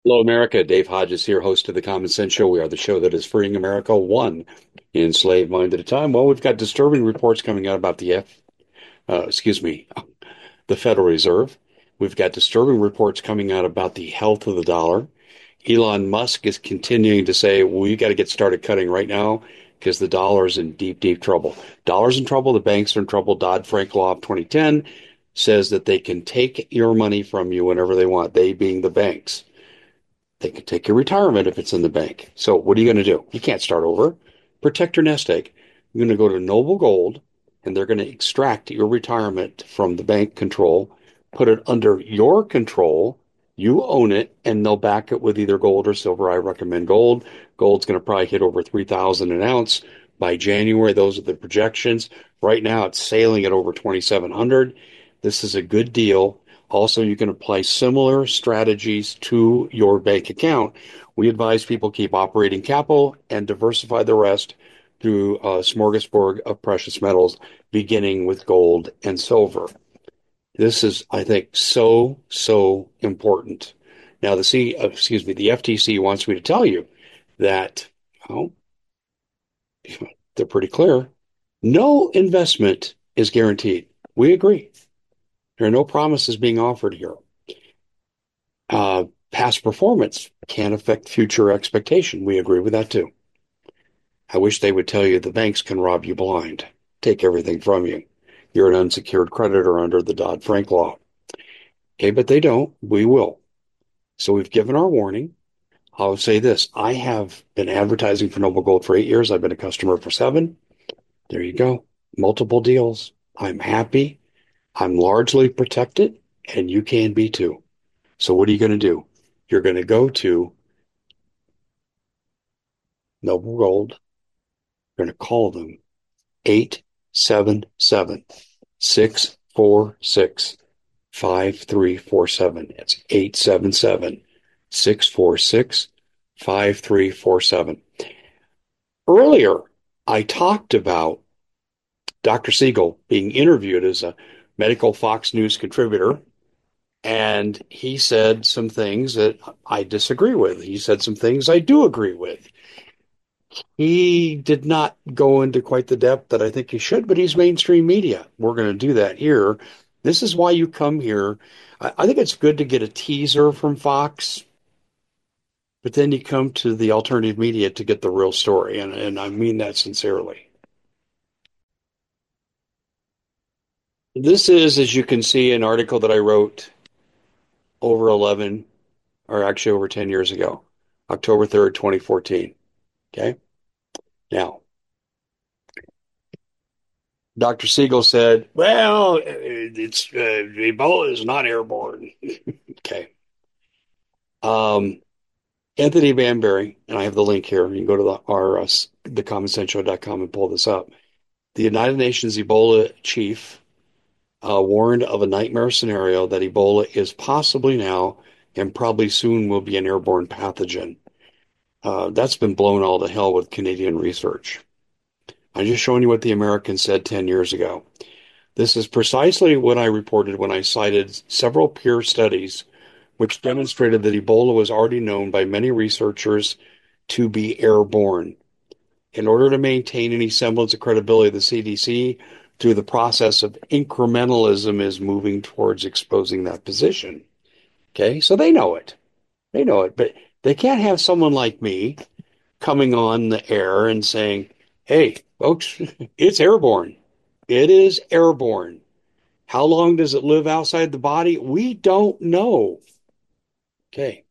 Hello, America. Dave Hodges here, host of the Common Sense Show. We are the show that is freeing America one enslaved mind at a time. Well, we've got disturbing reports coming out about the Federal Reserve. We've got disturbing reports coming out about the health of the dollar. Elon Musk is continuing to say, well, you got to get started cutting right now because the dollar is in deep, deep trouble. Dollar's in trouble. The banks are in trouble. Dodd-Frank Law of 2010 says that they can take your money from you whenever they want, they being the banks. They can take your retirement if it's in the bank. So what are you going to do? You can't start over. Protect your nest egg. You're going to go to Noble Gold, and they're going to extract your retirement from the bank control, put it under your control. You own it, and they'll back it with either gold or silver. I recommend gold. Gold's going to probably hit over 3,000 an ounce by January. Those are the projections. Right now, it's sailing at over 2,700. This is a good deal. Also, you can apply similar strategies to your bank account. We advise people keep operating capital and diversify the rest through a smorgasbord of precious metals, beginning with gold and silver. This is, I think, so important. Now, the FTC wants me to tell you that, well, they're pretty clear. No investment is guaranteed. We agree. There are no promises being offered here. Past performance can affect future expectation. We agree with that too. I wish they would tell you the banks can rob you blind, take everything from you. You're an unsecured creditor under the Dodd-Frank law. Okay, but they don't. We will. So we've given our warning. I'll say this. I have been advertising for Noble Gold for 8 years. I've been a customer for 7. There you go. Multiple deals. I'm happy. I'm largely protected, and you can be too. So what are you going to do? You're going to go to Noble Gold. You're going to call them 877 646 5347. It's 877 646 5347. Earlier, I talked about Dr. Siegel being interviewed as a medical Fox News contributor, and he said some things that I disagree with. He said some things I do agree with. He did not go into quite the depth that I think he should, but he's mainstream media. We're going to do that here. This is why you come here. I think it's good to get a teaser from Fox, but then you come to the alternative media to get the real story, and I mean that sincerely. This is, as you can see, an article that I wrote over 11, or actually over 10 years ago, October 3rd, 2014. Okay. Now, Dr. Siegel said, well, it's Ebola is not airborne. Okay. Um, Anthony Banbury, and I have the link here. You can go to thecommonsenseshow.com and pull this up. The United Nations Ebola chief warned of a nightmare scenario that Ebola is possibly now and probably soon will be an airborne pathogen. That's been blown all to hell with Canadian research. I'm just showing you what the Americans said 10 years ago. This is precisely what I reported when I cited several peer studies which demonstrated that Ebola was already known by many researchers to be airborne. In order to maintain any semblance of credibility, the CDC, through the process of incrementalism, is moving towards exposing that position. Okay, so they know it. They know it, but they can't have someone like me coming on the air and saying, hey, folks, it's airborne. It is airborne. How long does it live outside the body? We don't know. Okay.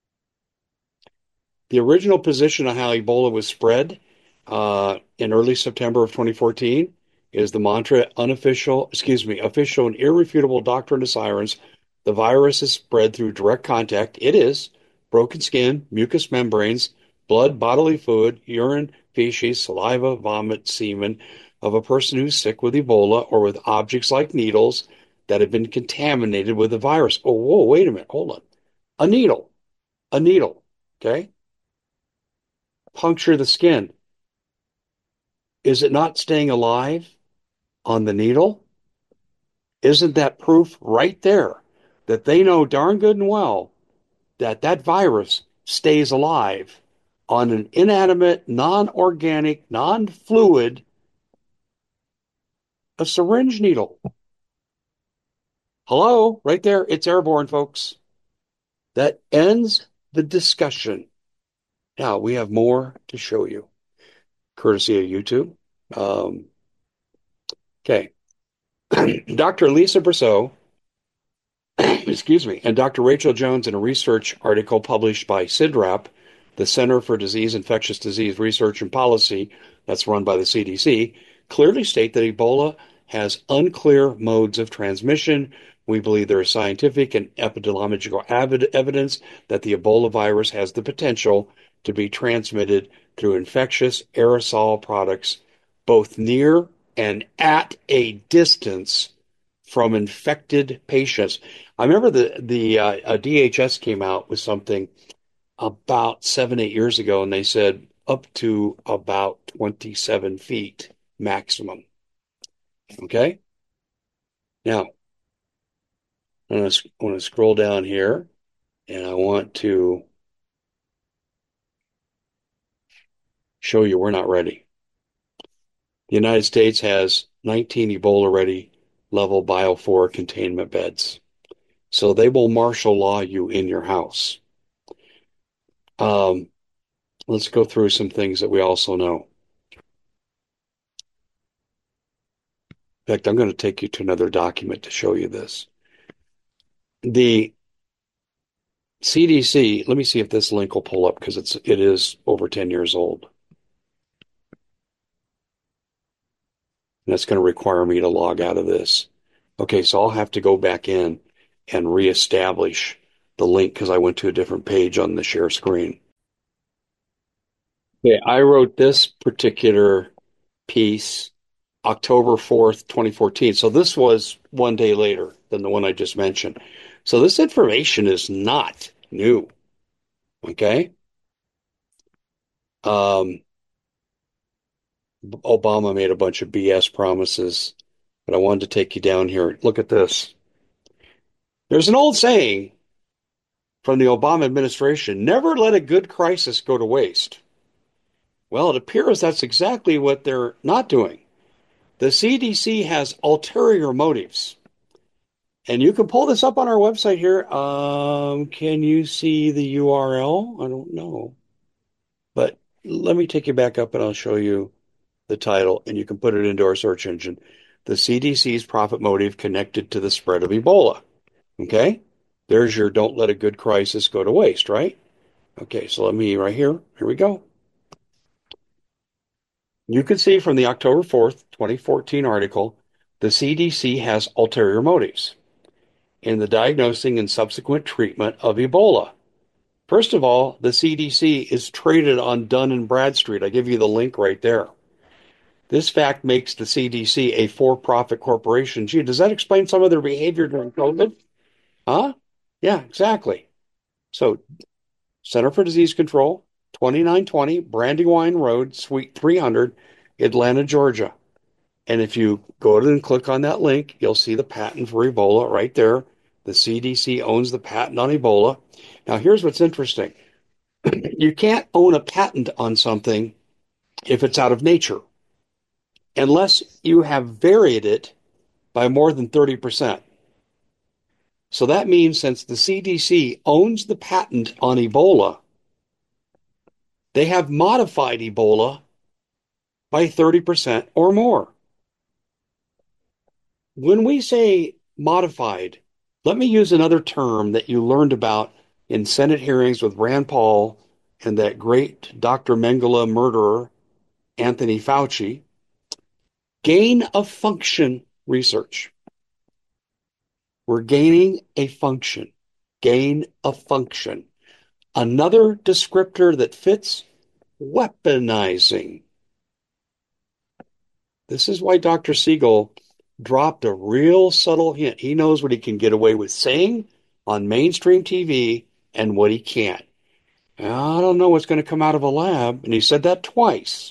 The original position on how Ebola was spread in early September of 2014 is the mantra official and irrefutable doctrine of science. The virus is spread through direct contact. It is broken skin, mucous membranes, blood, bodily fluid, urine, feces, saliva, vomit, semen of a person who's sick with Ebola or with objects like needles that have been contaminated with the virus. Oh, whoa, wait a minute. Hold on. A needle, a needle. Okay. Puncture the skin. Is it not staying alive on the needle? Isn't that proof right there that they know darn good and well that virus stays alive on an inanimate, non-organic, non-fluid, a syringe needle. Hello, right there. It's airborne, folks. That ends the discussion. Now we have more to show you, courtesy of YouTube. Um, okay. Dr. Lisa Brousseau, excuse me, and Dr. Rachel Jones in a research article published by CIDRAP, the Center for Disease, Infectious Disease Research and Policy, that's run by the CDC, clearly state that Ebola has unclear modes of transmission. We believe there is scientific and epidemiological evidence that the Ebola virus has the potential to be transmitted through infectious aerosol products, both near and at a distance from infected patients. I remember the DHS came out with something about 7, 8 years ago, and they said up to about 27 feet maximum. Okay. Now, I want to scroll down here, and I want to show you we're not ready. The United States has 19 Ebola ready level bio4 containment beds. So they will martial law you in your house. Um, let's go through some things that we also know. In fact, I'm going to take you to another document to show you this. The CDC, let me see if this link will pull up because it is over 10 years old. And that's going to require me to log out of this. Okay, so I'll have to go back in and reestablish the link because I went to a different page on the share screen. Okay, I wrote this particular piece October 4th, 2014. So this was one day later than the one I just mentioned. So this information is not new. Okay. Um, Obama made a bunch of BS promises, but I wanted to take you down here. Look at this. There's an old saying from the Obama administration, never let a good crisis go to waste. Well, it appears that's exactly what they're not doing. The CDC has ulterior motives. And you can pull this up on our website here. Can you see the URL? I don't know. But let me take you back up and I'll show you the title, and you can put it into our search engine. The CDC's profit motive connected to the spread of Ebola. Okay? There's your don't let a good crisis go to waste, right? Okay, so let me right here. Here we go. You can see from the October 4th, 2014 article, the CDC has ulterior motives in the diagnosing and subsequent treatment of Ebola. First of all, the CDC is traded on Dun and Bradstreet. I give you the link right there. This fact makes the CDC a for-profit corporation. Gee, does that explain some of their behavior during COVID? Huh? Yeah, exactly. So, Center for Disease Control, 2920 Brandywine Road, Suite 300, Atlanta, Georgia. And if you go to and click on that link, you'll see the patent for Ebola right there. The CDC owns the patent on Ebola. Now, here's what's interesting. You can't own a patent on something if it's out of nature, unless you have varied it by more than 30%. So that means since the CDC owns the patent on Ebola, they have modified Ebola by 30% or more. When we say modified, let me use another term that you learned about in Senate hearings with Rand Paul and that great Dr. Mengele murderer, Anthony Fauci. Gain of function research. We're gaining a function. Gain of function. Another descriptor that fits, weaponizing. This is why Dr. Siegel dropped a real subtle hint. He knows what he can get away with saying on mainstream TV and what he can't. I don't know what's going to come out of a lab, and he said that twice.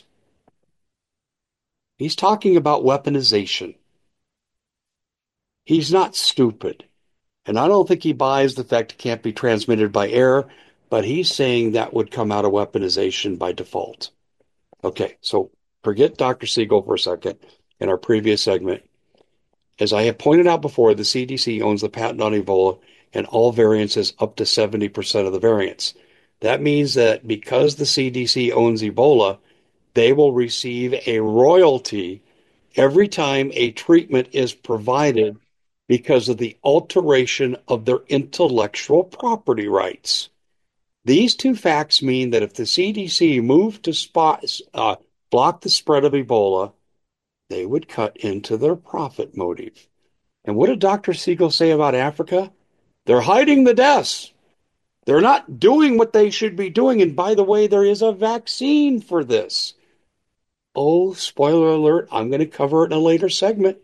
He's talking about weaponization. He's not stupid. And I don't think he buys the fact it can't be transmitted by air, but he's saying that would come out of weaponization by default. Okay, so forget Dr. Siegel for a second in our previous segment. As I have pointed out before, the CDC owns the patent on Ebola and all variants is up to 70% of the variants. That means that because the CDC owns Ebola, they will receive a royalty every time a treatment is provided because of the alteration of their intellectual property rights. These two facts mean that if the CDC moved to block the spread of Ebola, they would cut into their profit motive. And what did Dr. Siegel say about Africa? They're hiding the deaths. They're not doing what they should be doing. And by the way, there is a vaccine for this. Oh, spoiler alert, I'm going to cover it in a later segment.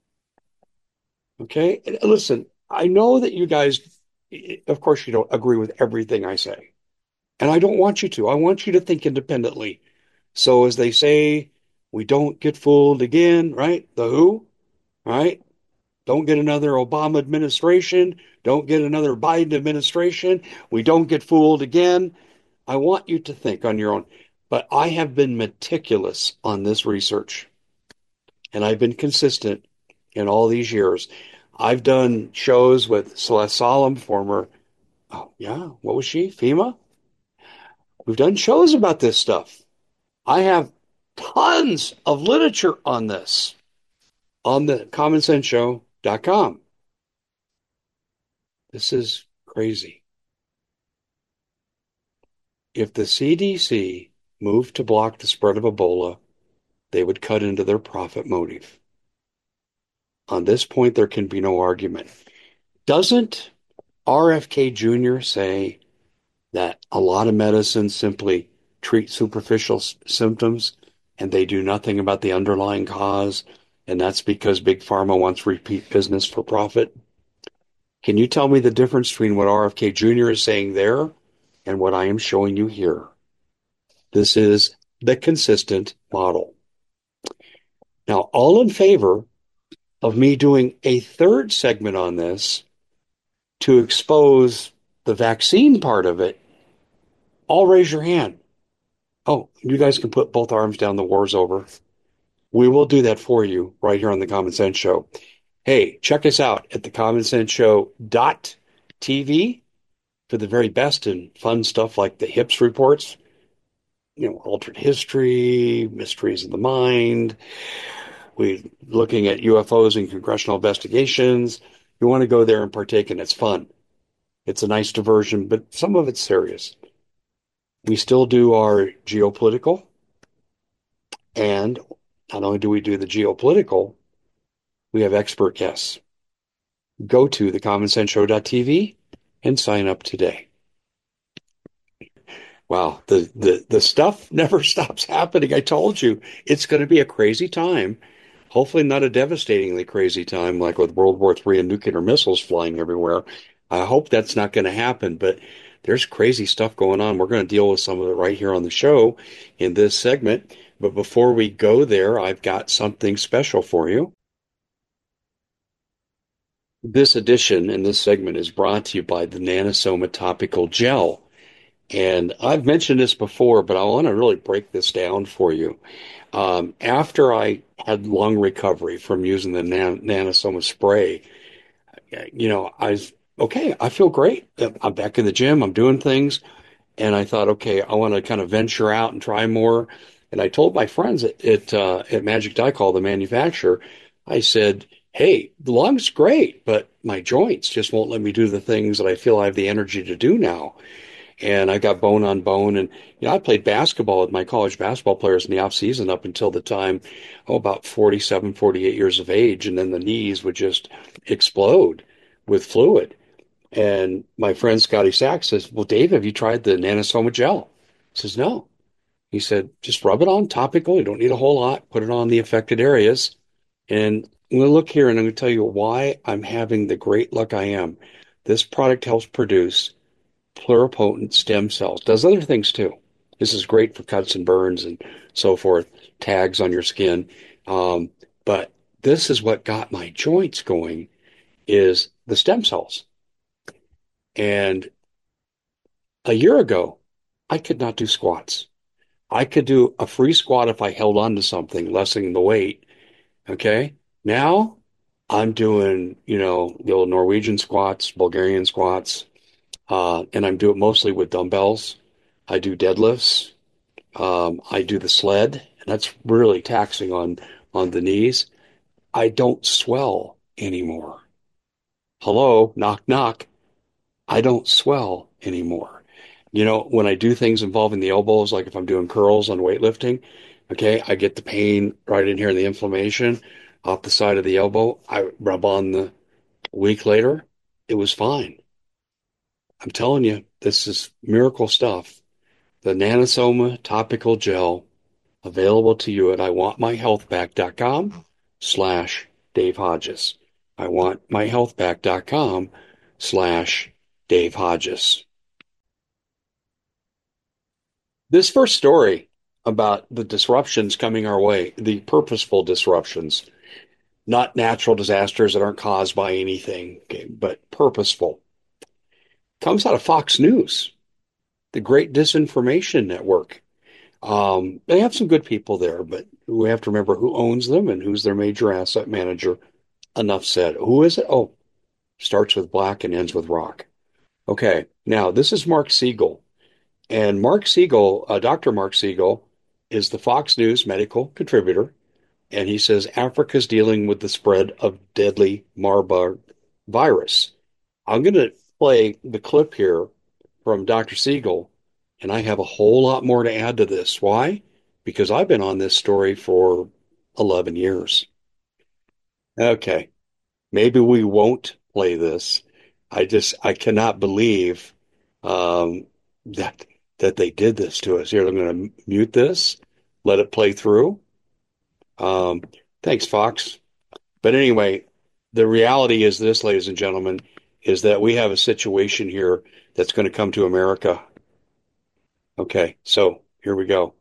Okay? And listen, I know that you guys, of course, you don't agree with everything I say. And I don't want you to. I want you to think independently. So, as they say, we don't get fooled again, right? The who, right? Don't get another Obama administration. Don't get another Biden administration. We don't get fooled again. I want you to think on your own. But I have been meticulous on this research, and I've been consistent in all these years. I've done shows with Celeste Solum, former, oh, yeah, what was she? FEMA? We've done shows about this stuff. I have tons of literature on this on the commonsenseshow.com. This is crazy. If the CDC moved to block the spread of Ebola, they would cut into their profit motive. On this point, there can be no argument. Doesn't RFK Jr. say that a lot of medicines simply treat superficial symptoms and they do nothing about the underlying cause? And that's because Big Pharma wants repeat business for profit? Can you tell me the difference between what RFK Jr. is saying there and what I am showing you here? This is the consistent model. Now, all in favor of me doing a third segment on this to expose the vaccine part of it, all raise your hand. Oh, you guys can put both arms down. The war's over. We will do that for you right here on the Common Sense Show. Hey, check us out at thecommonsenseshow.tv for the very best and fun stuff like the HIPS reports, altered history, mysteries of the mind. We're looking at UFOs and congressional investigations. You want to go there and partake, and it's fun. It's a nice diversion, but some of it's serious. We still do our geopolitical, and not only do we do the geopolitical, we have expert guests. Go to thecommonsenseshow.tv and sign up today. Wow, the stuff never stops happening. I told you it's going to be a crazy time. Hopefully not a devastatingly crazy time like with World War III and nuclear missiles flying everywhere. I hope that's not going to happen, but there's crazy stuff going on. We're going to deal with some of it right here on the show in this segment. But before we go there, I've got something special for you. This edition and this segment is brought to you by the Nanosoma Topical Gel. And I've mentioned this before, but I want to really break this down for you. After I had lung recovery from using the Nanosoma spray, I was okay. I feel great. I'm back in the gym. I'm doing things. And I thought, okay, I want to kind of venture out and try more. And I told my friends at Magic Dicol, the manufacturer, I said, hey, the lung's great, but my joints just won't let me do the things that I feel I have the energy to do now. And I got bone on bone. And, I played basketball with my college basketball players in the off season up until the time, about 47, 48 years of age. And then the knees would just explode with fluid. And my friend Scotty Sachs says, well, Dave, have you tried the Nanosoma gel? He says, no. He said, just rub it on topical. You don't need a whole lot. Put it on the affected areas. And I'm going to look here and I'm going to tell you why I'm having the great luck I am. This product helps produce pluripotent stem cells. Does other things too. This is great for cuts and burns and so forth, tags on your skin. But this is what got my joints going is the stem cells. And a year ago, I could not do squats. I could do a free squat if I held on to something, lessening the weight. Okay. Now I'm doing, the old Norwegian squats, Bulgarian squats, and I'm doing mostly with dumbbells. I do deadlifts. I do the sled, and that's really taxing on the knees. I don't swell anymore. Hello, knock, knock. I don't swell anymore. When I do things involving the elbows, like if I'm doing curls on weightlifting, okay, I get the pain right in here and the inflammation off the side of the elbow. I rub on the week later, it was fine. I'm telling you, this is miracle stuff. The Nanosoma topical gel available to you at iwantmyhealthback.com/Dave Hodges. iwantmyhealthback.com/Dave Hodges. This first story about the disruptions coming our way, the purposeful disruptions, not natural disasters that aren't caused by anything, okay, but purposeful, comes out of Fox News, the great disinformation network. They have some good people there, but we have to remember who owns them and who's their major asset manager. Enough said. Who is it? Oh, starts with black and ends with rock. Okay, now this is Mark Siegel. And Mark Siegel, Dr. Mark Siegel, is the Fox News medical contributor. And he says Africa's dealing with the spread of deadly Marburg virus. I'm going to play the clip here from Dr. Siegel, and I have a whole lot more to add to this. Why? Because I've been on this story for 11 years. Okay, maybe we won't play this. I cannot believe um, that they did this to us. Here, I'm going to mute this, let it play through. Um, Thanks, Fox. But anyway, the reality is this, ladies and gentlemen, is that we have a situation here that's going to come to America. Okay, so here we go.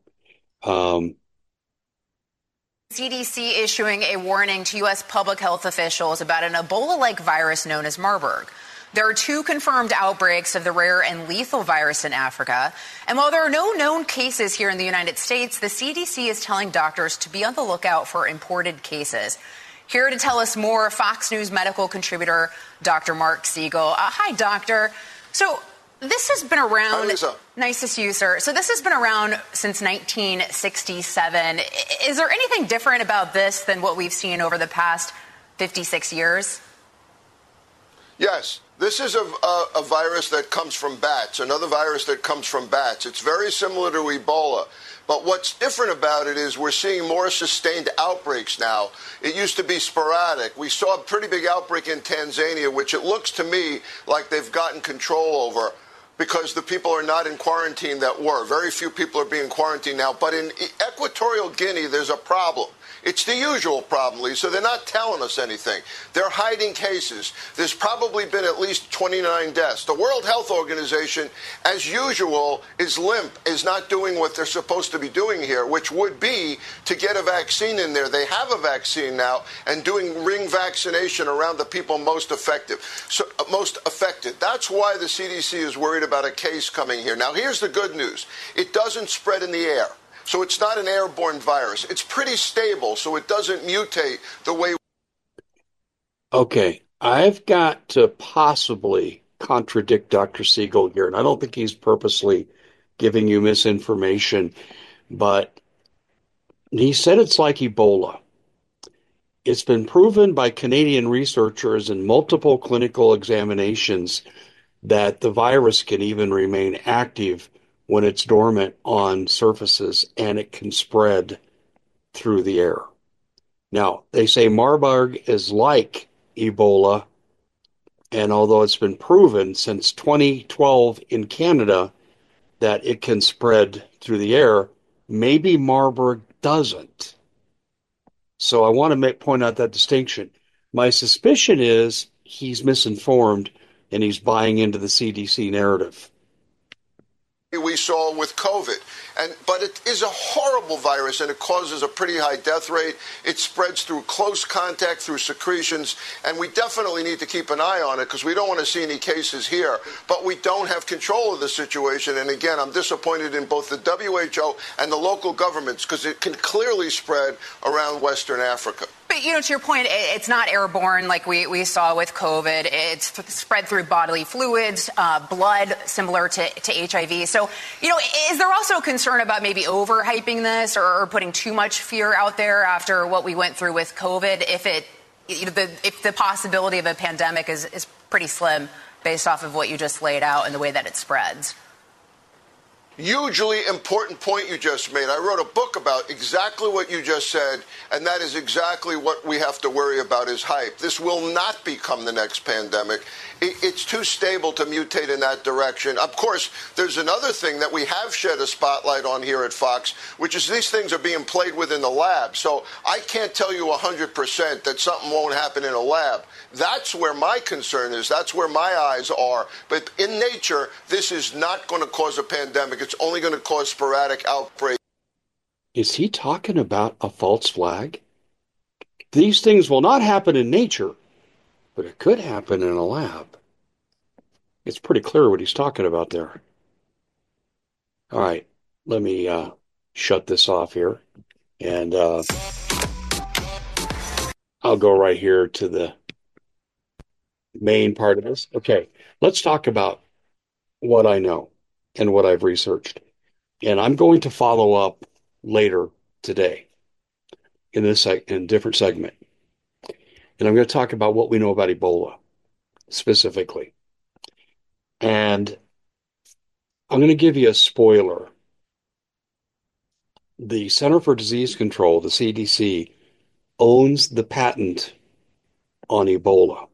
CDC issuing a warning to U.S. public health officials about an Ebola-like virus known as Marburg. There are 2 confirmed outbreaks of the rare and lethal virus in Africa. And while there are no known cases here in the United States, the CDC is telling doctors to be on the lookout for imported cases. Here to tell us more, Fox News medical contributor Dr. Mark Siegel. Hi, doctor. So this has been around. Nice to see you, sir. So this has been around since 1967. Is there anything different about this than what we've seen over the past 56 years? Yes. This is a virus that comes from bats, another virus that comes from bats. It's very similar to Ebola. But what's different about it is we're seeing more sustained outbreaks now. It used to be sporadic. We saw a pretty big outbreak in Tanzania, which it looks to me like they've gotten control over because the people are not in quarantine that were. Very few people are being quarantined now. But in Equatorial Guinea, there's a problem. It's the usual problem, Lisa. They're not telling us anything. They're hiding cases. There's probably been at least 29 deaths. The World Health Organization, as usual, is limp, is not doing what they're supposed to be doing here, which would be to get a vaccine in there. They have a vaccine now and doing ring vaccination around the people most affected. That's why the CDC is worried about a case coming here. Now, here's the good news. It doesn't spread in the air. So it's not an airborne virus. It's pretty stable, so it doesn't mutate the way. Okay, I've got to possibly contradict Dr. Siegel here, and I don't think he's purposely giving you misinformation, but he said it's like Ebola. It's been proven by Canadian researchers in multiple clinical examinations that the virus can even remain active when it's dormant on surfaces and it can spread through the air. Now, they say Marburg is like Ebola, and although it's been proven since 2012 in Canada that it can spread through the air, maybe Marburg doesn't. So I want to point out that distinction. My suspicion is he's misinformed and he's buying into the CDC narrative. we saw with COVID. But it is a horrible virus, and it causes a pretty high death rate. It spreads through close contact, through secretions, and we definitely need to keep an eye on it because we don't want to see any cases here. But we don't have control of the situation. And again, I'm disappointed in both the WHO and the local governments because it can clearly spread around Western Africa. But, to your point, it's not airborne like we saw with COVID. It's spread through bodily fluids, blood, similar to HIV. So, is there also a concern about maybe overhyping this or putting too much fear out there after what we went through with COVID? If the possibility of a pandemic is pretty slim based off of what you just laid out and the way that it spreads? Hugely important point you just made. I wrote a book about exactly what you just said, and that is exactly what we have to worry about is hype. This will not become the next pandemic. It's too stable to mutate in that direction. Of course, there's another thing that we have shed a spotlight on here at Fox, which is these things are being played with in the lab. So I can't tell you 100% that something won't happen in a lab. That's where my concern is. That's where my eyes are. But in nature, this is not going to cause a pandemic. It's only going to cause sporadic outbreaks. Is he talking about a false flag? These things will not happen in nature, but it could happen in a lab. It's pretty clear what he's talking about there. All right, let me shut this off here, and I'll go right here to the main part of this. Okay, let's talk about what I know and what I've researched. And I'm going to follow up later today in this in a different segment. And I'm going to talk about what we know about Ebola specifically. And I'm going to give you a spoiler. The Center for Disease Control, the CDC, owns the patent on Ebola.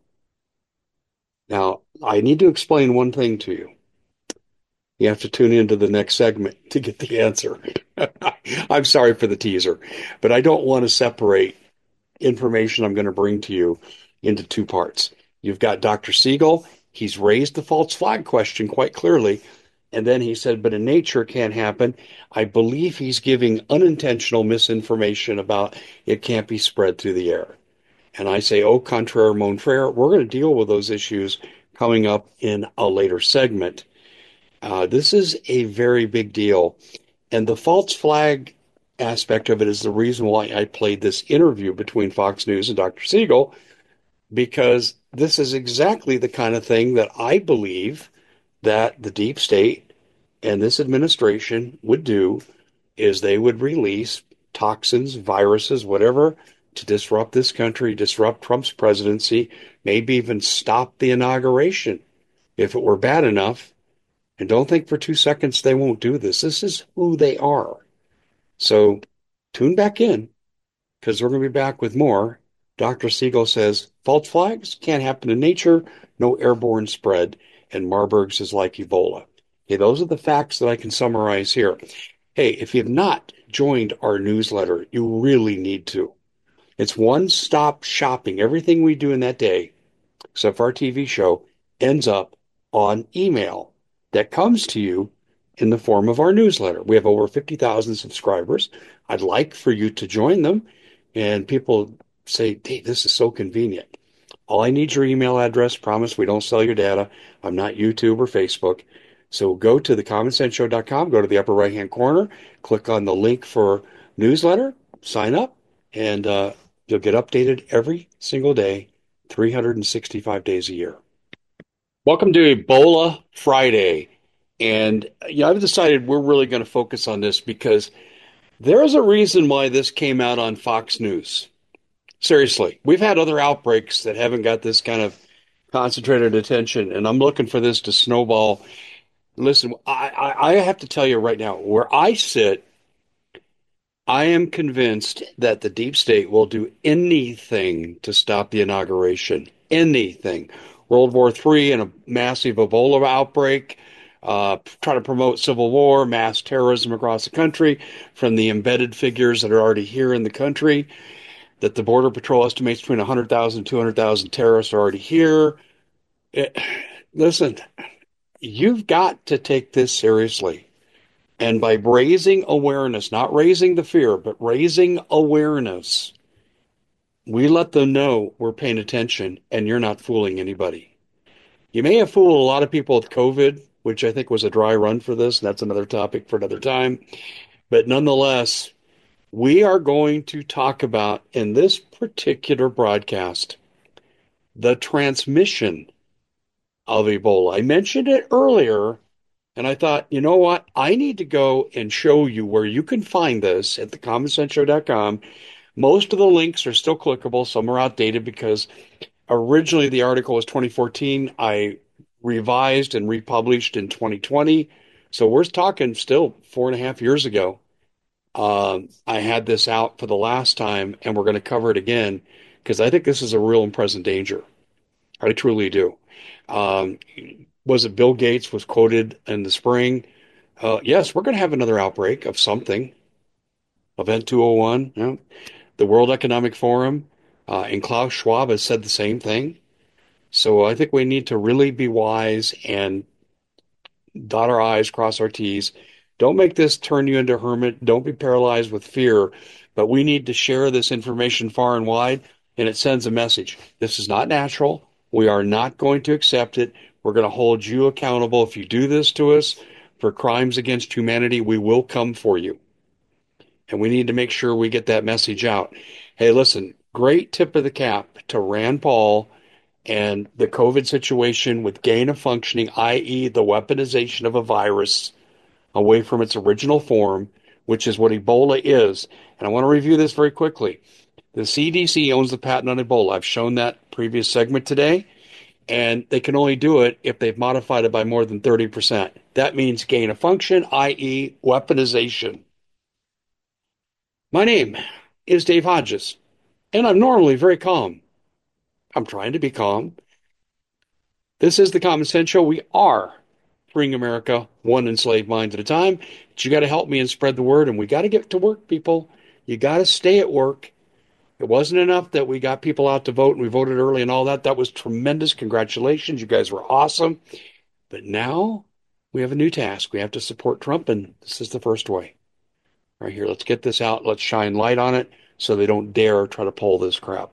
Now, I need to explain one thing to you. You have to tune into the next segment to get the answer. I'm sorry for the teaser, but I don't want to separate information I'm going to bring to you into two parts. You've got Dr. Siegel. He's raised the false flag question quite clearly. And then he said, but in nature it can't happen. I believe he's giving unintentional misinformation about it can't be spread through the air. And I say, au contraire, mon frere, we're going to deal with those issues coming up in a later segment. This is a very big deal. And the false flag aspect of it is the reason why I played this interview between Fox News and Dr. Siegel, because this is exactly the kind of thing that I believe that the deep state and this administration would do is they would release toxins, viruses, whatever, to disrupt this country, disrupt Trump's presidency, maybe even stop the inauguration if it were bad enough. And don't think for 2 seconds they won't do this. This is who they are. So tune back in because we're going to be back with more. Dr. Siegel says false flags can't happen in nature, no airborne spread, and Marburg's is like Ebola. Okay, those are the facts that I can summarize here. Hey, if you have not joined our newsletter, you really need to. It's one-stop shopping. Everything we do in that day, except for our TV show, ends up on email that comes to you in the form of our newsletter. We have over 50,000 subscribers. I'd like for you to join them. And people say, hey, this is so convenient. All I need is your email address. Promise we don't sell your data. I'm not YouTube or Facebook. So go to thecommonsenseshow.com, go to the upper right-hand corner, click on the link for newsletter, sign up, and you'll get updated every single day, 365 days a year. Welcome to Ebola Friday. And I've decided we're really going to focus on this because there's a reason why this came out on Fox News. Seriously, we've had other outbreaks that haven't got this kind of concentrated attention, and I'm looking for this to snowball. Listen, I have to tell you right now, where I sit, I am convinced that the deep state will do anything to stop the inauguration. Anything. World War III and a massive Ebola outbreak, try to promote civil war, mass terrorism across the country from the embedded figures that are already here in the country, that the Border Patrol estimates between 100,000 and 200,000 terrorists are already here. Listen, you've got to take this seriously. And by raising awareness, not raising the fear, but raising awareness, we let them know we're paying attention and you're not fooling anybody. You may have fooled a lot of people with COVID, which I think was a dry run for this. And that's another topic for another time. But nonetheless, we are going to talk about in this particular broadcast the transmission of Ebola. I mentioned it earlier, and I thought, you know what? I need to go and show you where you can find this at thecommonsenseshow.com. Most of the links are still clickable. Some are outdated because originally the article was 2014. I revised and republished in 2020. So we're talking still 4.5 years ago. I had this out for the last time, and we're going to cover it again because I think this is a real and present danger. I truly do. Um, was it Bill Gates was quoted in the spring? Yes, we're going to have another outbreak of something. Event 201, you know, the World Economic Forum, and Klaus Schwab has said the same thing. So I think we need to really be wise and dot our I's, cross our T's. Don't make this turn you into a hermit. Don't be paralyzed with fear. But we need to share this information far and wide, and it sends a message. This is not natural. We are not going to accept it. We're going to hold you accountable. If you do this to us for crimes against humanity, we will come for you. And we need to make sure we get that message out. Hey, listen, great tip of the cap to Rand Paul and the COVID situation with gain of functioning, i.e., the weaponization of a virus away from its original form, which is what Ebola is. And I want to review this very quickly. The CDC owns the patent on Ebola. I've shown that previous segment today, and they can only do it if they've modified it by more than 30%. That means gain of function, i.e., weaponization. My name is Dave Hodges, and I'm normally very calm. I'm trying to be calm. This is the Common Sense Show. We are freeing America one enslaved mind at a time. But you got to help me and spread the word, and we got to get to work, people. You got to stay at work. It wasn't enough that we got people out to vote and we voted early and all that. That was tremendous. Congratulations. You guys were awesome. But now we have a new task. We have to support Trump, and this is the first way. Right here, let's get this out. Let's shine light on it so they don't dare try to pull this crap.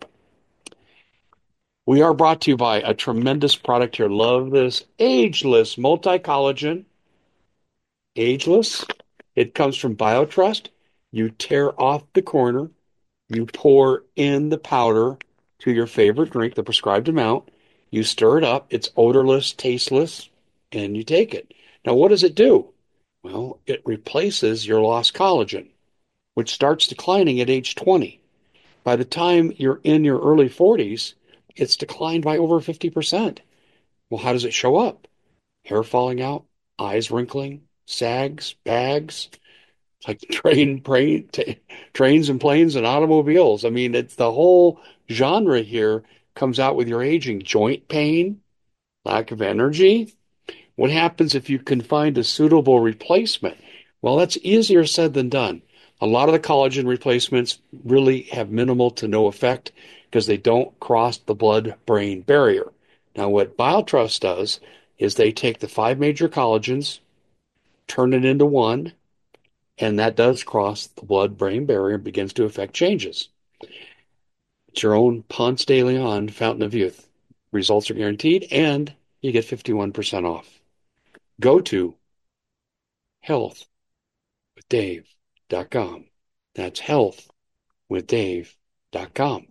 We are brought to you by a tremendous product here. Love this. Ageless multi-collagen. Ageless. It comes from BioTrust. You tear off the corner. You pour in the powder to your favorite drink, the prescribed amount. You stir it up. It's odorless, tasteless, and you take it. Now, what does it do? Well, it replaces your lost collagen, which starts declining at age 20. By the time you're in your early 40s, it's declined by over 50%. Well, how does it show up? Hair falling out, eyes wrinkling, sags, bags, like trains and planes and automobiles. I mean, it's the whole genre here comes out with your aging. Joint pain, lack of energy. What happens if you can find a suitable replacement? Well, that's easier said than done. A lot of the collagen replacements really have minimal to no effect because they don't cross the blood-brain barrier. Now, what BioTrust does is they take the 5 major collagens, turn it into one, and that does cross the blood-brain barrier and begins to affect changes. It's your own Ponce de Leon Fountain of Youth. Results are guaranteed, and you get 51% off. Go to healthwithdave.com. That's healthwithdave.com.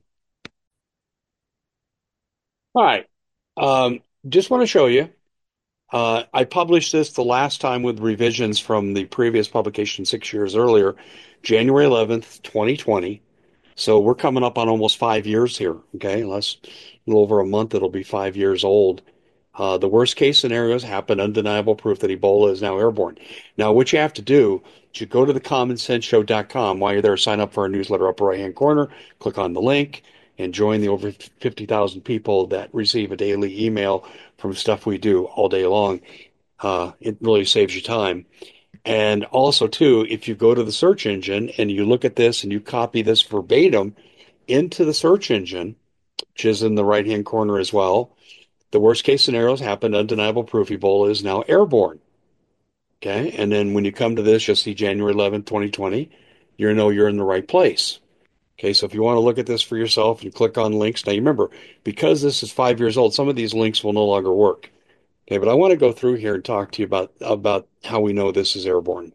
All right. Just want to show you. I published this the last time with revisions from the previous publication 6 years earlier, January 11th, 2020. So we're coming up on almost 5 years here. Okay. A little over a month, it'll be 5 years old. The worst case scenarios happen, undeniable proof that Ebola is now airborne. Now, what you have to do is you go to thecommonsenseshow.com. While you're there, sign up for our newsletter, upper right-hand corner, click on the link, and join the over 50,000 people that receive a daily email from stuff we do all day long. It really saves you time. And also, too, if you go to the search engine and you look at this and you copy this verbatim into the search engine, which is in the right-hand corner as well, the worst case scenarios happen. Undeniable proof Ebola is now airborne. Okay. And then when you come to this, you'll see January 11th, 2020. You know you're in the right place. Okay. So if you want to look at this for yourself and click on links, now you remember, because this is 5 years old, some of these links will no longer work. Okay. But I want to go through here and talk to you about how we know this is airborne.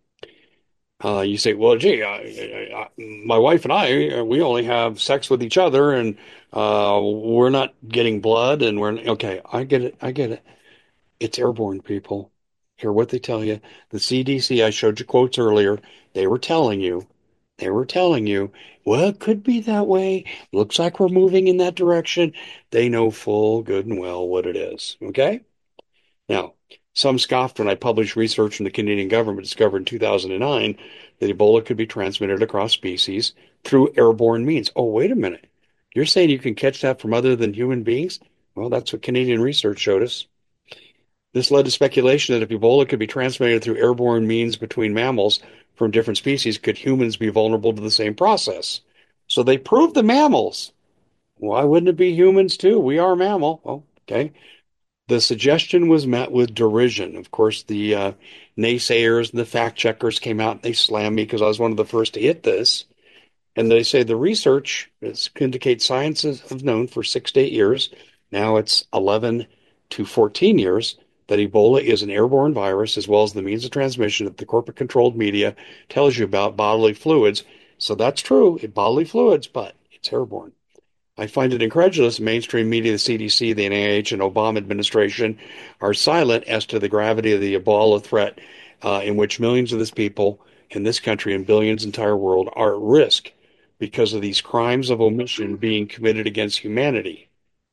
You say, well, gee, my wife and I, we only have sex with each other and we're not getting blood and we're okay. I get it. I get it. It's airborne, people. Hear what they tell you. The CDC, I showed you quotes earlier. They were telling you, they were telling you, well, it could be that way. Looks like we're moving in that direction. They know full good and well what it is. Okay? Now, some scoffed when I published research from the Canadian government discovered in 2009 that Ebola could be transmitted across species through airborne means. Oh, wait a minute. You're saying you can catch that from other than human beings? Well, that's what Canadian research showed us. This led to speculation that if Ebola could be transmitted through airborne means between mammals from different species, could humans be vulnerable to the same process? So they proved the mammals. Why wouldn't it be humans too? We are a mammal. Oh, okay. The suggestion was met with derision. Of course, the naysayers and the fact checkers came out and they slammed me because I was one of the first to hit this. And they say the research indicates scientists have known for 6 to 8 years. Now it's 11 to 14 years that Ebola is an airborne virus as well as the means of transmission that the corporate controlled media tells you about bodily fluids. So that's true, bodily fluids, but it's airborne. I find it incredulous mainstream media, the CDC, the NIH, and Obama administration are silent as to the gravity of the Ebola threat in which millions of this people in this country and billions in the entire world are at risk because of these crimes of omission being committed against humanity.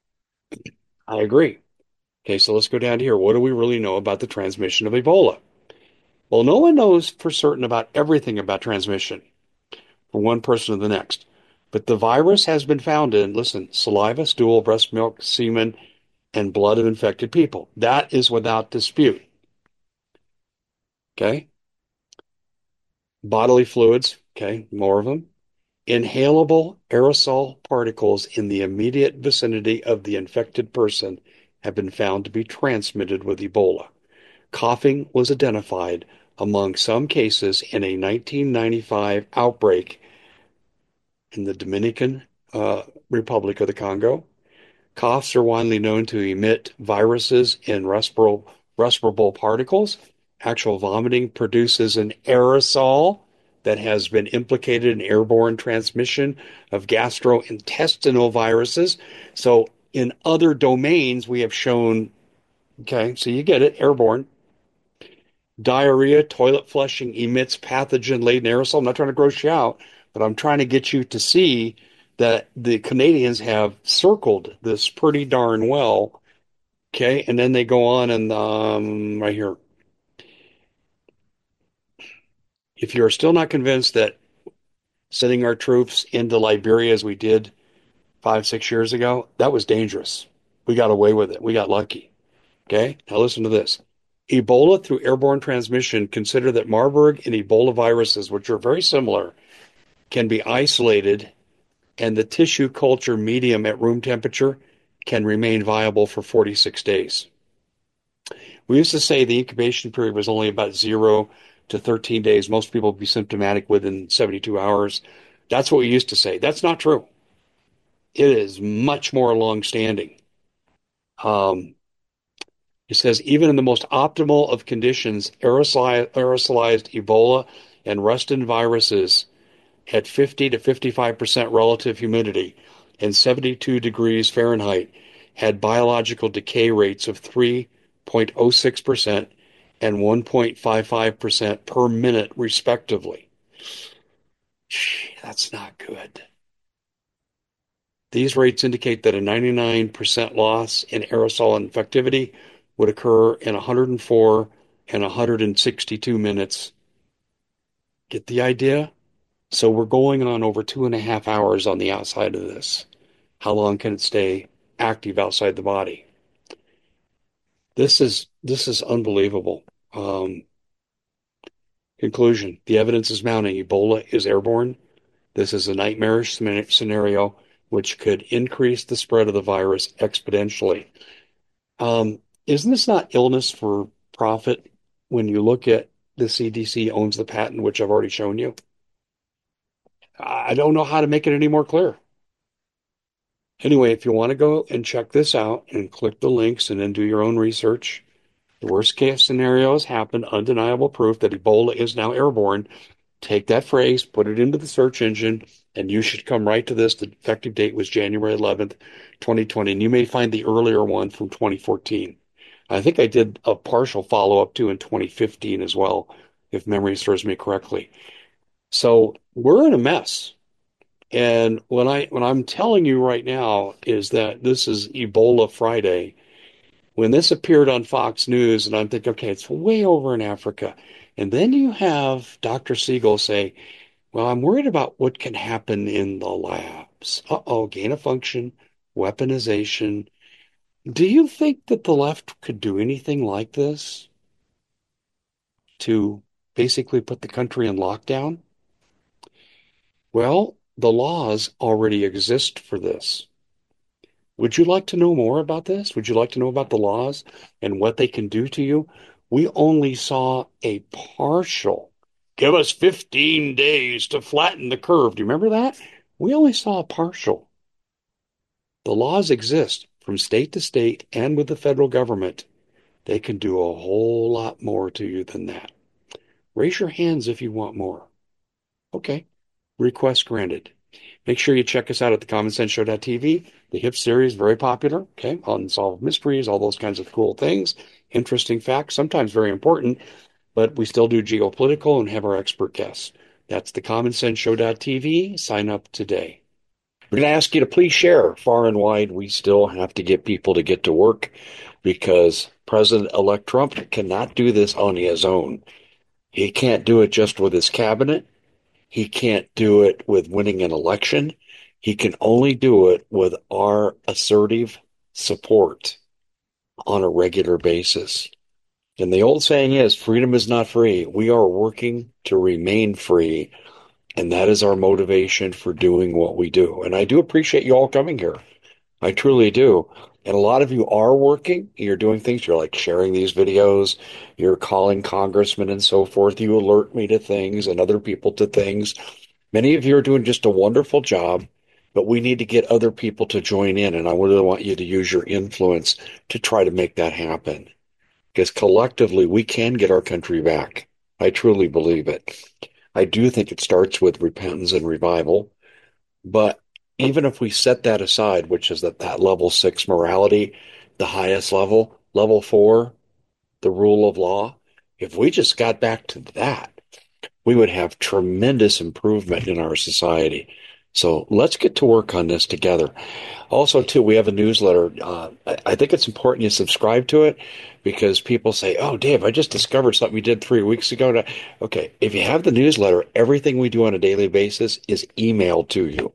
I agree. Okay, so let's go down to here. What do we really know about the transmission of Ebola? Well, no one knows for certain about everything about transmission from one person to the next. But the virus has been found in, listen, saliva, stool, breast milk, semen, and blood of infected people. That is without dispute. Okay? Bodily fluids, okay, more of them. Inhalable aerosol particles in the immediate vicinity of the infected person have been found to be transmitted with Ebola. Coughing was identified among some cases in a 1995 outbreak in the Dominican Republic of the Congo. Coughs are widely known to emit viruses and respirable particles. Actual vomiting produces an aerosol that has been implicated in airborne transmission of gastrointestinal viruses. So in other domains, we have shown, okay, so you get it, airborne. Diarrhea, toilet flushing emits pathogen-laden aerosol. I'm not trying to gross you out, but I'm trying to get you to see that the Canadians have circled this pretty darn well. Okay, and then they go on and right here. If you're still not convinced that sending our troops into Liberia as we did 5, 6 years ago, that was dangerous. We got away with it. We got lucky. Okay, now listen to this. Ebola through airborne transmission, consider that Marburg and Ebola viruses, which are very similar, can be isolated and the tissue culture medium at room temperature can remain viable for 46 days. We used to say the incubation period was only about 0 to 13 days. Most people would be symptomatic within 72 hours. That's what we used to say. That's not true. It is much more long-standing. It says even in the most optimal of conditions, aerosolized Ebola and Rustin viruses at 50 to 55% relative humidity and 72 degrees Fahrenheit had biological decay rates of 3.06% and 1.55% per minute, respectively. That's not good. These rates indicate that a 99% loss in aerosol infectivity would occur in 104 and 162 minutes. Get the idea? So we're going on over 2.5 hours on the outside of this. How long can it stay active outside the body? This is unbelievable. Conclusion: the evidence is mounting. Ebola is airborne. This is a nightmarish scenario which could increase the spread of the virus exponentially. Isn't this not illness for profit? when you look at the CDC owns the patent, which I've already shown you. I don't know how to make it any more clear. Anyway, if you want to go and check this out and click the links and then do your own research, the worst case scenario has happened, undeniable proof that Ebola is now airborne. Take that phrase, put it into the search engine, and you should come right to this. The effective date was January 11th, 2020, and you may find the earlier one from 2014. I think I did a partial follow-up too in 2015 as well, if memory serves me correctly. So we're in a mess. And what I'm telling you right now is that this is Ebola Friday. When this appeared on Fox News, and I'm thinking, okay, it's way over in Africa. And then you have Dr. Siegel say, well, I'm worried about what can happen in the labs. Uh-oh, gain of function, weaponization. Do you think that the left could do anything like this to basically put the country in lockdown? Well, the laws already exist for this. Would you like to know more about this? Would you like to know about the laws and what they can do to you? We only saw a partial. Give us 15 days to flatten the curve. Do you remember that? We only saw a partial. The laws exist from state to state and with the federal government. They can do a whole lot more to you than that. Raise your hands if you want more. Okay. Request granted. Make sure you check us out at thecommonsenseshow.tv. The HIP series, very popular, okay? Unsolved mysteries, all those kinds of cool things. Interesting facts, sometimes very important, but we still do geopolitical and have our expert guests. That's thecommonsenseshow.tv. Sign up today. We're going to ask you to please share far and wide. We still have to get people to get to work because President-elect Trump cannot do this on his own. He can't do it just with his cabinet. He can't do it with winning an election. He can only do it with our assertive support on a regular basis. And the old saying is, freedom is not free. We are working to remain free. And that is our motivation for doing what we do. And I do appreciate you all coming here. I truly do. And a lot of you are working. You're doing things. You're like sharing these videos. You're calling congressmen and so forth. You alert me to things and other people to things. Many of you are doing just a wonderful job, but we need to get other people to join in. And I really want you to use your influence to try to make that happen. Because collectively, we can get our country back. I truly believe it. I do think it starts with repentance and revival. But even if we set that aside, which is that level 6 morality, the highest level, level 4, the rule of law, if we just got back to that, we would have tremendous improvement in our society. So let's get to work on this together. Also, too, we have a newsletter. I think it's important you subscribe to it because people say, oh, Dave, I just discovered something we did 3 weeks ago. Okay, if you have the newsletter, everything we do on a daily basis is emailed to you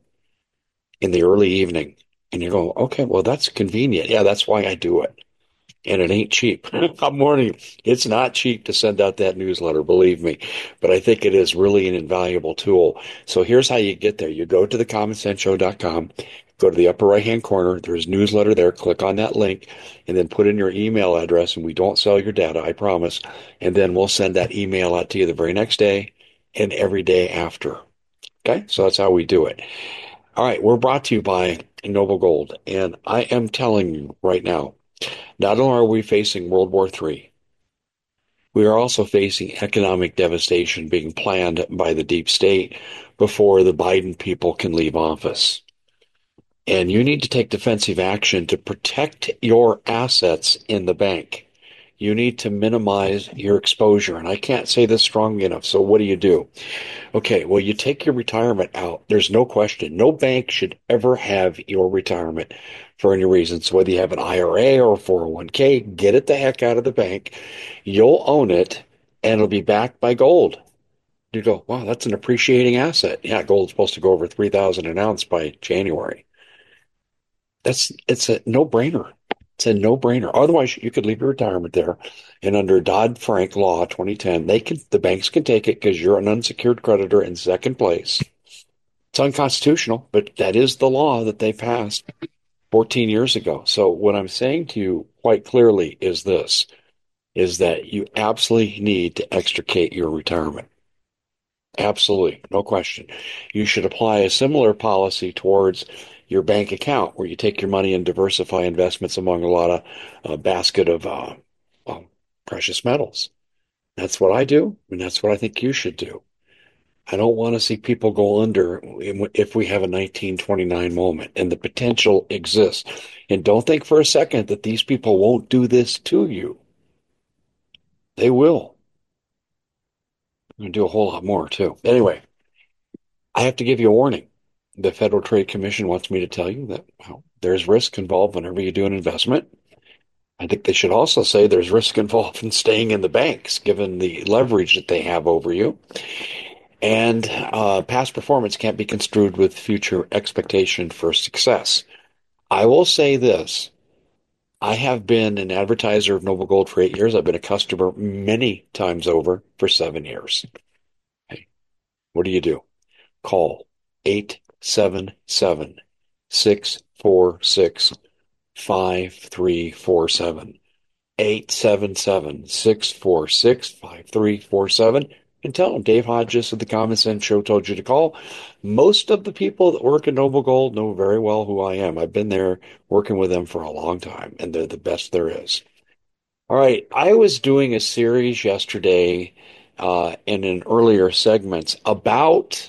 in the early evening. And you go, okay, well, that's convenient. Yeah, that's why I do it. And it ain't cheap. I'm warning you, it's not cheap to send out that newsletter, believe me. But I think it is really an invaluable tool. So here's how you get there. You go to thecommonsenseshow.com, go to the upper right-hand corner. There's newsletter there. Click on that link and then put in your email address. And we don't sell your data, I promise. And then we'll send that email out to you the very next day and every day after. Okay? So that's how we do it. All right, we're brought to you by Noble Gold, and I am telling you right now, not only are we facing World War III, we are also facing economic devastation being planned by the deep state before the Biden people can leave office. And you need to take defensive action to protect your assets in the bank. You need to minimize your exposure, and I can't say this strongly enough, so what do? Okay, well, you take your retirement out. There's no question. No bank should ever have your retirement for any reason. So whether you have an IRA or a 401k, get it the heck out of the bank. You'll own it, and it'll be backed by gold. You go, wow, that's an appreciating asset. Yeah, gold's supposed to go over 3,000 an ounce by January. It's a no-brainer. It's a no-brainer. Otherwise, you could leave your retirement there, and under Dodd-Frank law 2010, the banks can take it because you're an unsecured creditor in second place. It's unconstitutional, but that is the law that they passed 14 years ago. So what I'm saying to you quite clearly is this. is that you absolutely need to extricate your retirement. Absolutely, no question. You should apply a similar policy towards your bank account where you take your money and diversify investments among a lot of basket of well, precious metals. That's what I do, and that's what I think you should do. I don't want to see people go under if we have a 1929 moment, and the potential exists. And don't think for a second that these people won't do this to you. They will. I'm going to do a whole lot more too. Anyway, I have to give you a warning. The Federal Trade Commission wants me to tell you that there's risk involved whenever you do an investment. I think they should also say there's risk involved in staying in the banks, given the leverage that they have over you. And past performance can't be construed with future expectation for success. I will say this. I have been an advertiser of Noble Gold for 8 years. I've been a customer many times over for 7 years. Hey, what do? Call 877-646-5347. 877-646-5347. And tell them Dave Hodges of the Common Sense Show told you to call. Most of the people that work at Noble Gold know very well who I am. I've been there working with them for a long time, and they're the best there is. All right, I was doing a series yesterday in earlier segments about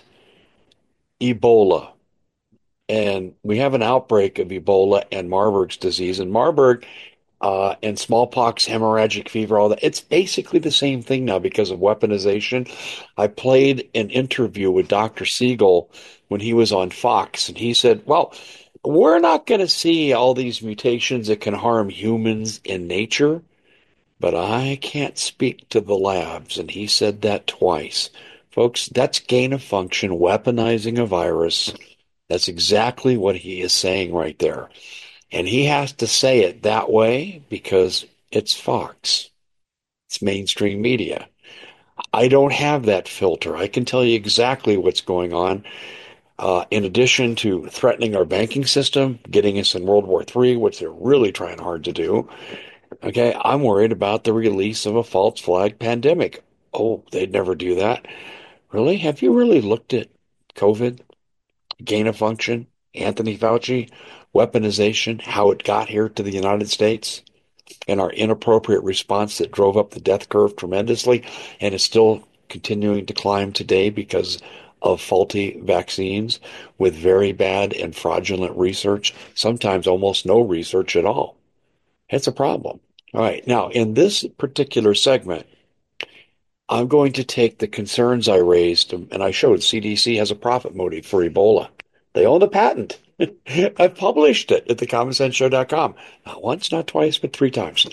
Ebola. And we have an outbreak of Ebola and Marburg's disease. And Marburg and smallpox, hemorrhagic fever, all that. It's basically the same thing now because of weaponization. I played an interview with Dr. Siegel when he was on Fox, and he said, well, we're not going to see all these mutations that can harm humans in nature, but I can't speak to the labs. And he said that twice. Folks, that's gain of function, weaponizing a virus. That's exactly what he is saying right there. And he has to say it that way because it's Fox. It's mainstream media. I don't have that filter. I can tell you exactly what's going on. In addition to threatening our banking system, getting us in World War III, which they're really trying hard to do. Okay, I'm worried about the release of a false flag pandemic. Oh, they'd never do that. Really? Have you really looked at COVID, gain of function, Anthony Fauci, weaponization, how it got here to the United States, and our inappropriate response that drove up the death curve tremendously and is still continuing to climb today because of faulty vaccines with very bad and fraudulent research, sometimes almost no research at all? It's a problem. All right. Now, in this particular segment, I'm going to take the concerns I raised, and I showed CDC has a profit motive for Ebola. They own the patent. I've published it at thecommonsenseshow.com. Not once, not twice, but 3 times.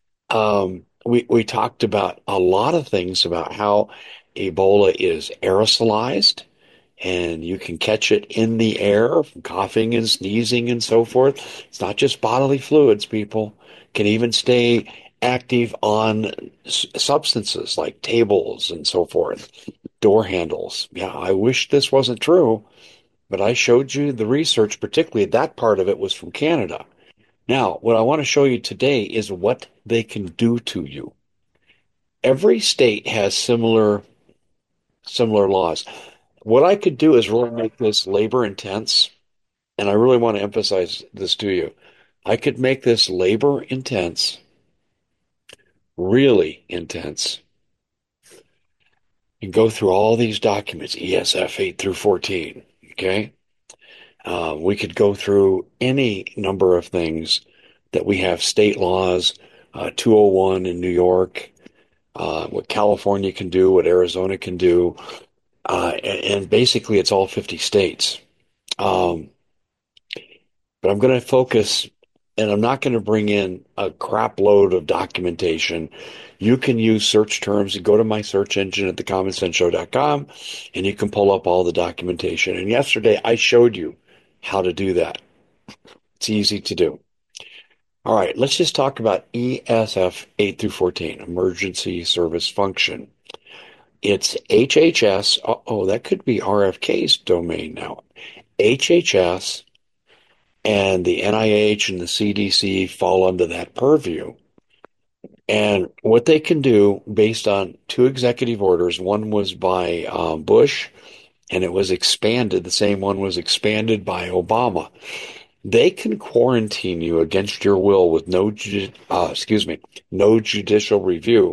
We talked about a lot of things about how Ebola is aerosolized, and you can catch it in the air from coughing and sneezing and so forth. It's not just bodily fluids, people. Can even stay active on substances like tables and so forth, door handles. Yeah, I wish this wasn't true, but I showed you the research, particularly that part of it was from Canada. Now, what I want to show you today is what they can do to you. Every state has similar laws. What I could do is really make this labor intense, and I really want to emphasize this to you. I could make this labor intense, really intense, and go through all these documents, ESF 8 through 14, okay? We could go through any number of things that we have state laws, 201 in New York, what California can do, what Arizona can do, and basically it's all 50 states. But I'm going to focus, and I'm not going to bring in a crap load of documentation. You can use search terms and go to my search engine at thecommonsenseshow.com, and you can pull up all the documentation. And yesterday I showed you how to do that. It's easy to do. All right, let's just talk about ESF 8 through 14, Emergency Service Function. It's HHS. Oh, that could be RFK's domain now. HHS and the NIH and the CDC fall under that purview. And what they can do based on two executive orders, one was by Bush and it was expanded. The same one was expanded by Obama. They can quarantine you against your will with no judicial review.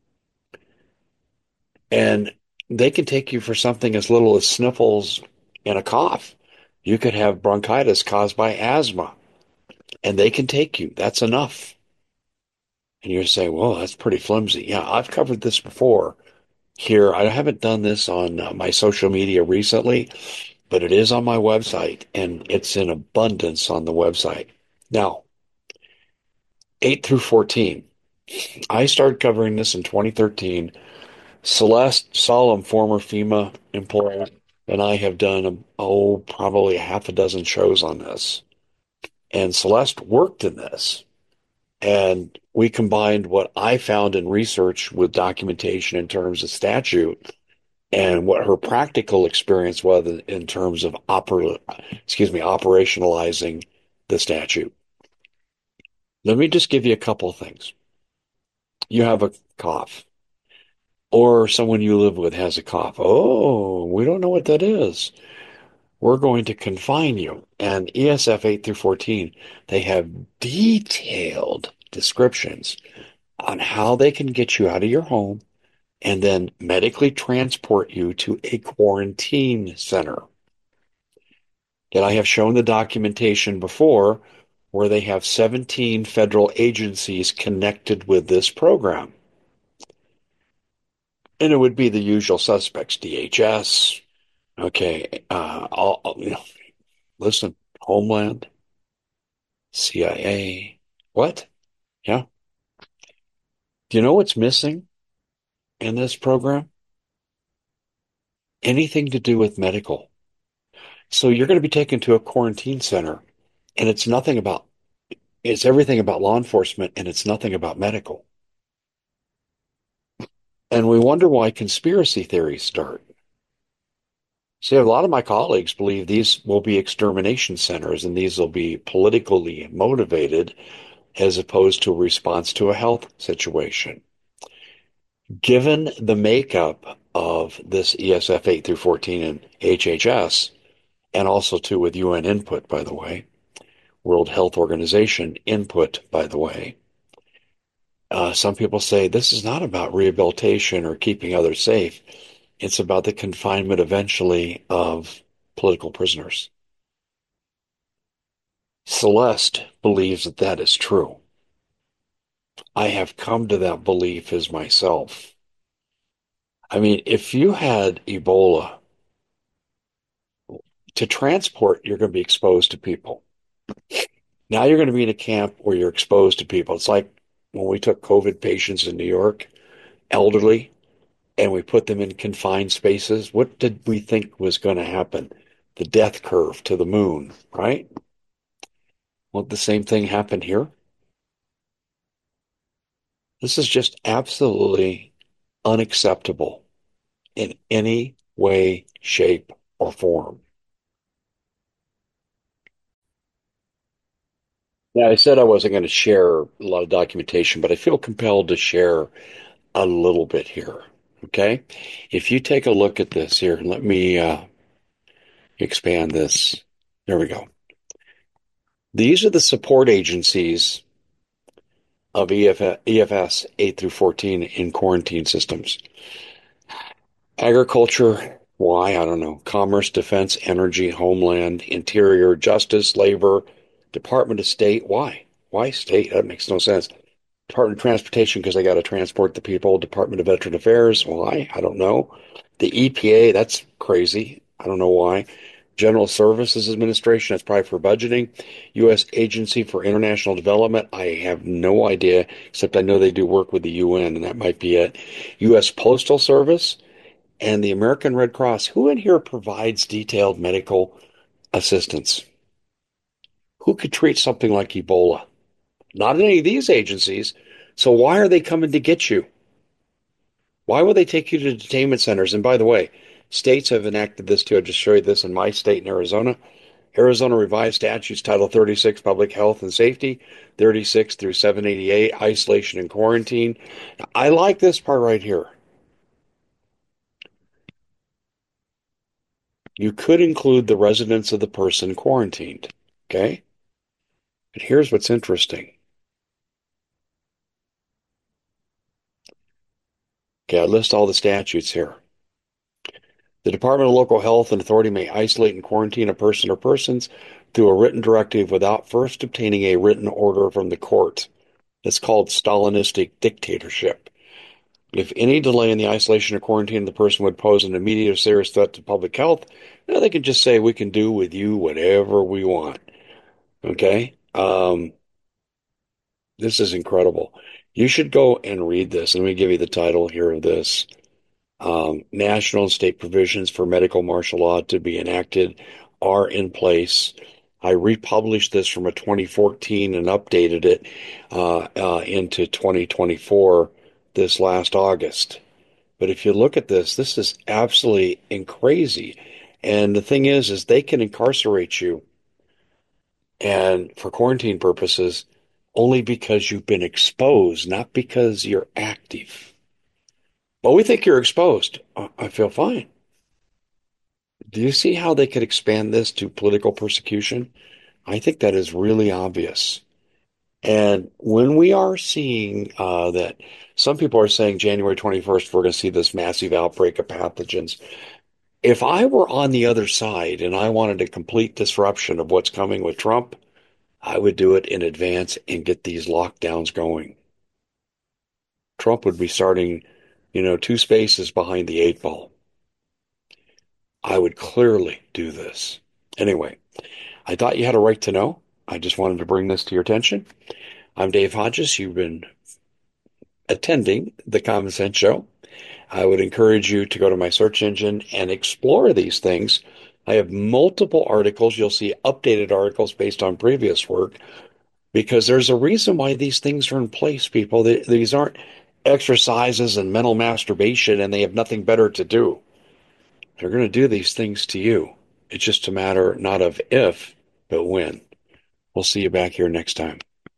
And they can take you for something as little as sniffles and a cough. You could have bronchitis caused by asthma, and they can take you. That's enough. And you say, well, that's pretty flimsy. Yeah, I've covered this before here. I haven't done this on my social media recently, but it is on my website, and it's in abundance on the website. Now, 8 through 14. I started covering this in 2013. Celeste Solom, former FEMA employee, and I have done, probably half a dozen shows on this. And Celeste worked in this. And we combined what I found in research with documentation in terms of statute and what her practical experience was in terms of operationalizing the statute. Let me just give you a couple of things. You have a cough, or someone you live with has a cough. Oh, we don't know what that is. We're going to confine you. And ESF 8 through 14, they have detailed descriptions on how they can get you out of your home and then medically transport you to a quarantine center. And I have shown the documentation before where they have 17 federal agencies connected with this program. And it would be the usual suspects, DHS, okay, listen, Homeland, CIA, what? Yeah. Do you know what's missing in this program? Anything to do with medical. So you're going to be taken to a quarantine center, and it's everything about law enforcement, and it's nothing about medical. And we wonder why conspiracy theories start. See, a lot of my colleagues believe these will be extermination centers, and these will be politically motivated as opposed to a response to a health situation. Given the makeup of this ESF 8 through 14 and HHS, and also too with UN input, by the way, World Health Organization input, by the way, some people say this is not about rehabilitation or keeping others safe. It's about the confinement eventually of political prisoners. Celeste believes that that is true. I have come to that belief as myself. I mean, if you had Ebola, to transport, you're going to be exposed to people. Now you're going to be in a camp where you're exposed to people. It's like when we took COVID patients in New York, elderly, and we put them in confined spaces. What did we think was going to happen? The death curve to the moon, right? Well, the same thing happened here. This is just absolutely unacceptable in any way, shape, or form. Yeah, I said I wasn't going to share a lot of documentation, but I feel compelled to share a little bit here. Okay? If you take a look at this here, let me expand this. There we go. These are the support agencies of EFS 8 through 14 in quarantine systems. Agriculture, why? I don't know. Commerce, Defense, Energy, Homeland, Interior, Justice, Labor, Department of State. Why? Why state? That makes no sense. Department of Transportation because they got to transport the people. Department of Veteran Affairs. Why? I don't know. The EPA, that's crazy. I don't know why. General Services Administration, that's probably for budgeting. U.S. Agency for International Development, I have no idea, except I know they do work with the UN, and that might be it. U.S. Postal Service and the American Red Cross. Who in here provides detailed medical assistance? Who could treat something like Ebola? Not any of these agencies. So why are they coming to get you? Why would they take you to detainment centers? And by the way, states have enacted this too. I just showed you this in my state in Arizona. Arizona Revised Statutes, Title 36, Public Health and Safety, 36 through 788, Isolation and Quarantine. I like this part right here. You could include the residence of the person quarantined, okay? But here's what's interesting. Okay, I list all the statutes here. The Department of Local Health and Authority may isolate and quarantine a person or persons through a written directive without first obtaining a written order from the court. It's called Stalinistic dictatorship. If any delay in the isolation or quarantine of the person would pose an immediate or serious threat to public health, they can just say, we can do with you whatever we want. Okay? This is incredible. You should go and read this. Let me give you the title here of this. National and state provisions for medical martial law to be enacted are in place. I republished this from a 2014 and updated it into 2024 this last August. But if you look at this, this is absolutely crazy. And the thing is they can incarcerate you and for quarantine purposes only because you've been exposed, not because you're active. Well, we think you're exposed. I feel fine. Do you see how they could expand this to political persecution? I think that is really obvious. And when we are seeing that some people are saying January 21st, we're going to see this massive outbreak of pathogens. If I were on the other side and I wanted a complete disruption of what's coming with Trump, I would do it in advance and get these lockdowns going. Trump would be starting, 2 spaces behind the 8 ball. I would clearly do this. Anyway, I thought you had a right to know. I just wanted to bring this to your attention. I'm Dave Hodges. You've been attending the Common Sense Show. I would encourage you to go to my search engine and explore these things. I have multiple articles. You'll see updated articles based on previous work because there's a reason why these things are in place, people. These aren't exercises and mental masturbation, and they have nothing better to do. They're going to do these things to you. It's just a matter not of if, but when. We'll see you back here next time.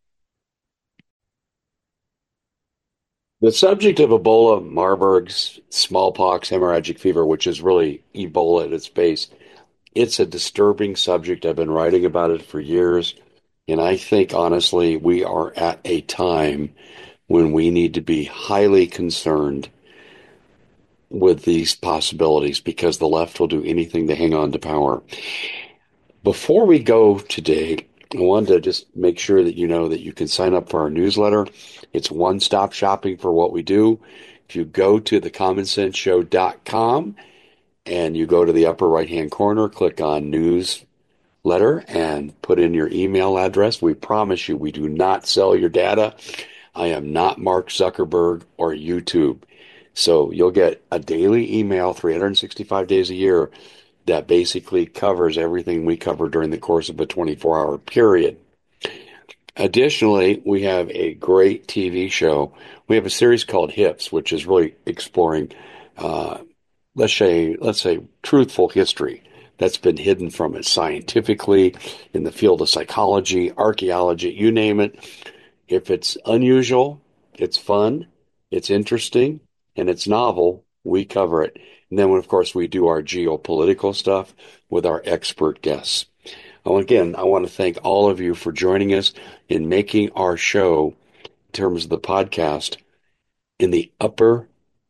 The subject of Ebola, Marburg's, smallpox, hemorrhagic fever, which is really Ebola at its base, it's a disturbing subject. I've been writing about it for years, and I think, honestly, we are at a time when we need to be highly concerned with these possibilities because the left will do anything to hang on to power. Before we go today, I wanted to just make sure that you know that you can sign up for our newsletter. It's one-stop shopping for what we do. If you go to thecommonsenseshow.com and you go to the upper right-hand corner, click on newsletter and put in your email address. We promise you we do not sell your data. I am not Mark Zuckerberg or YouTube. So you'll get a daily email 365 days a year that basically covers everything we cover during the course of a 24-hour period. Additionally, we have a great TV show. We have a series called Hips, which is really exploring, let's say, truthful history that's been hidden from us scientifically in the field of psychology, archaeology, you name it. If it's unusual, it's fun, it's interesting, and it's novel, we cover it. And then, of course, we do our geopolitical stuff with our expert guests. Again, I want to thank all of you for joining us in making our show, in terms of the podcast, in the upper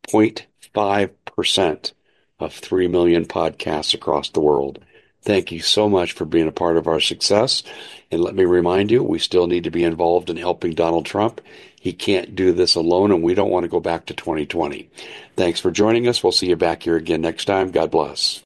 0.5% of 3 million podcasts across the world. Thank you so much for being a part of our success. And let me remind you, we still need to be involved in helping Donald Trump. He can't do this alone, and we don't want to go back to 2020. Thanks for joining us. We'll see you back here again next time. God bless.